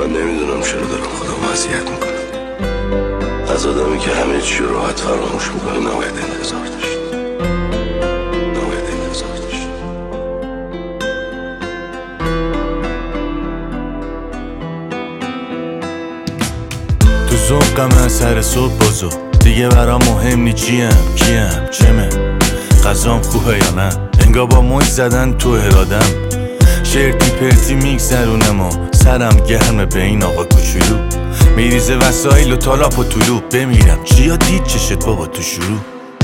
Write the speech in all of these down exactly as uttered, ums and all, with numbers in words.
من نمیدونم چرا دارم خودم اذیت میکنم. از آدمی که همه چی رو راحت فراموش میکنه نباید انتظار داشت. نباید انتظار داشت. تو ذوقم از سر صبح بازو دیگه برام مهم نی چیم کیم چمه غذام خوبه یا نه. انگار با موج زدن تو ارادم شرطی پرتی میگذرونم و سرم گرمه به این آقا کوچولو. میریزه وسایل و تالاپ و طلوع بمیرم چیا دید چشت بابا تو شروع.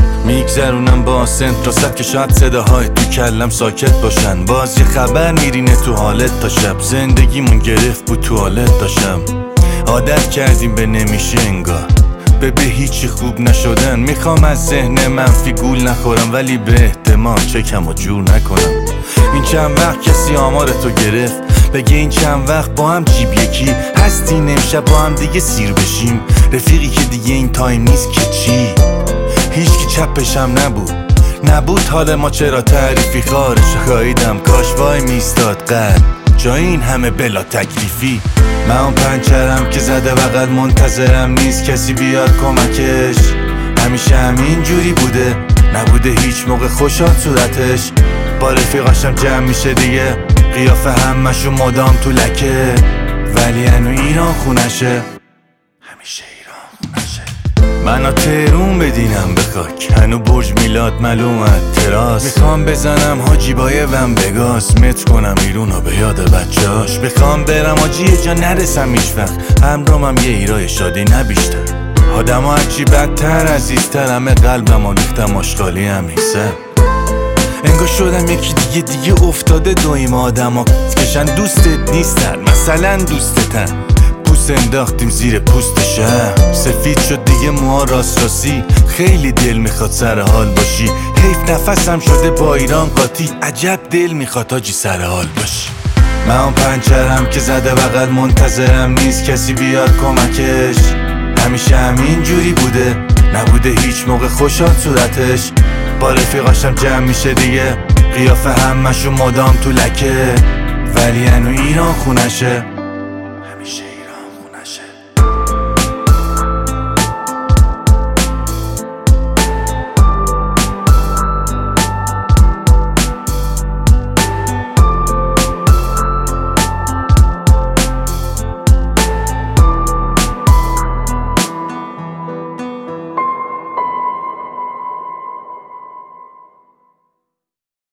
میگذرونم با سنت راست که شاید صداهای تو کلم ساکت باشن. باز یه خبر میرینه تو حالت تا شب زندگیمون گرفت بود توالت داشتم. عادت کردیم به نمیشه انگار به به هیچی خوب نشدن. میخوام از ذهن منفی گول نخورم ولی به احتمال چکم و جور نکنم. این چند وقت کسی آمار تو گرفت بگه این چند وقت با هم جیب یکی هستیم امشب با هم دیگه سیر بشیم. رفیقی که دیگه این تایم نیست که چی هیچکی چپشم نبود نبود حال ما چرا تعریفی خارش خواهیدم کاش وای میستاد قد جا این همه بلا تکلیفی. من اون پنچرم که زده بغل منتظرم نیست کسی بیاد کمکش. همیشه همین جوری بوده نبوده هیچ موقع خوشحال صورتش. با رفیقاشم جمع میشه دیگه قیافه همشون مدام تو لکه ولی هنو ایران خونشه همیشه ایران خونشه. منو تهرون بدینم به خاک هنو برج میلاد معلومت تراس. میخوام بزنم حاجی بای وم بگاس متر کنم ایرونو به یاد بچهاش. بخوام برم حاجی یه جا نرسم هیچ وقت همرامم یه ایرای شادی نبیشتر. آدم ها هرچی بدتر عزیزتر همه قلبم و ریختم آشغالی هم نیستم. انگار شدم یکی دیگه دیگه افتاده دویم آدم ها کشن دوستت نیستن مثلا دوستتن. پوست انداختیم زیر پوست شهر سفید شد دیگه موها راست راستی. خیلی دل میخواد سر حال باشی حیف نفسم شده با ایران قاطی. عجب دل میخواد حاجی سر حال باشی. من اون پنچرم که زده بغل منتظرم نیست کسی بیاد کمکش. همیشه همین جوری بوده نبوده هیچ موقع خوشحال صورتش. با رفیقاشم جمع میشه دیگه قیافه همشون مدام تو لکه ولی هنو ایران خونشه.